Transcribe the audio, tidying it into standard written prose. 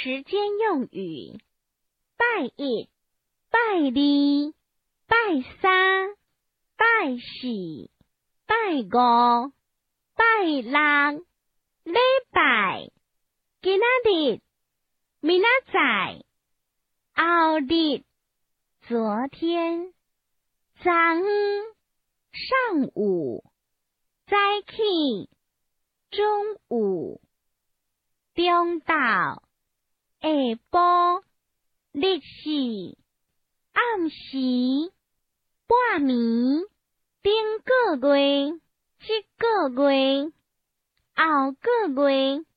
时间用语：拜一、拜二、拜三、拜四、拜五、拜六、礼拜、今仔日、明仔载、后日、昨天、昨昏、上午、早起、中午、中昼、下晡、日时、暗时、半暝、顶个月、这个月、后个月、